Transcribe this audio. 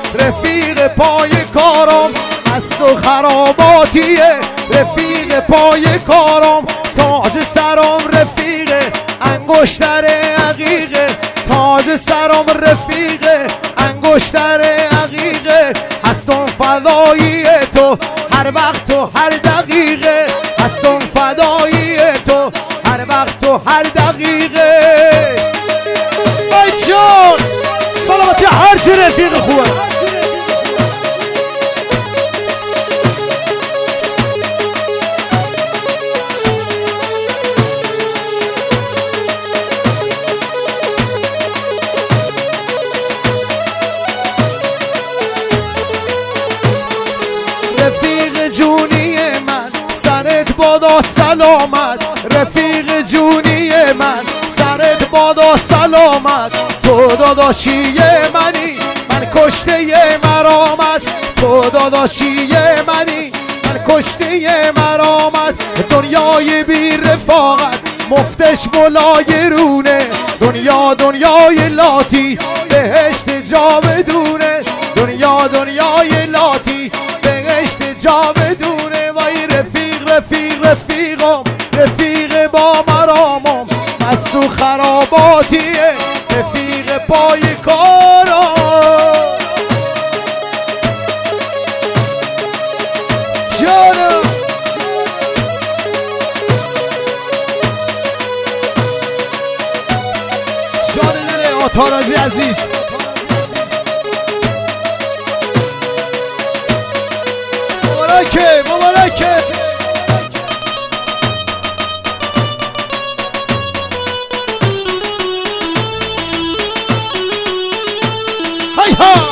رفیق پای کارم مست و خراباتیه، رفیق پای کارم تاج سرم رفیق انگشتر عقیقه، تاج سرم رفیق انگشتر عقیقه، هستم فدایی تو هر وقت و هر دقیقه، هستم فدایی تو هر وقت و هر دقیقه. ای جان سلامتی هر چی رفیق خوبه. رفیق جونی من سرت بادا سلامت، رفیق جونی من سرت بادا سلامت، تو داداشی منی من کشته مرامت، تو داداشی منی من کشته مرامت، دنیای بی رفاقت مفتش بلایرونه، دنیا دنیای لاتی بهشت جاودونه، دنیا دنیای لاتی بهشت جاودونه. وای رفیق رفیق رفیقم رفیق با مرامم مست و خراباتیه، رفیق پای کارم. جانم جان دل آتارازی عزیز، مبارکه مبارکه. های ها